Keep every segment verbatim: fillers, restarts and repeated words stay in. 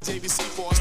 J V C Force.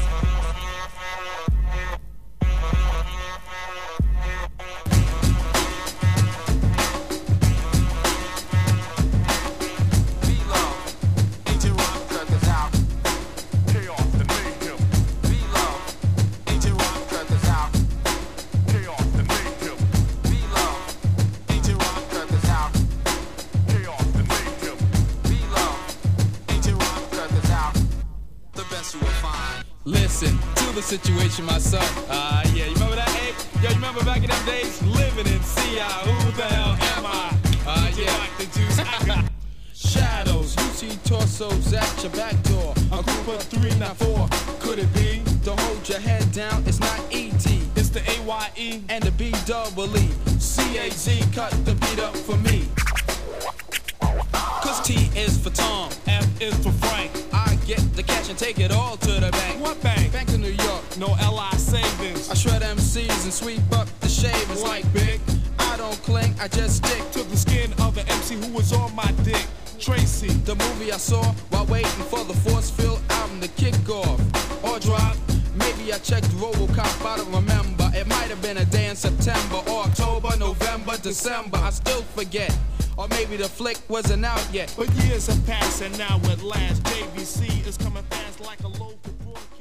Listen to the situation, my son. Ah, uh, yeah, you remember that, eh? Yo, you remember back in them days? Living in C I, who the hell am I? Ah, uh, yeah. Like the juice, I got shadows, you see torsos at your back door. A group of three, not four. Could it be? Don't hold your head down, it's not E T. It's the A Y E and the B double E. C A Z, cut the beat up for me. Cause T is for Tom, F is for Frank. I get the cash and take it all to the bank. What bank? Bank of New York. No L I savings. I shred M Cs and sweep up the shavings. Like big, I don't cling, I just stick to the skin of an M C who was on my dick. Tracy, the movie I saw while waiting for the Force Field album to kick off or drop. Maybe I checked RoboCop, I don't remember. It might have been a day in September or October, November, December. I still forget. Or maybe the flick wasn't out yet. But years have passed and now at last J V C is coming fast like a local broadcast.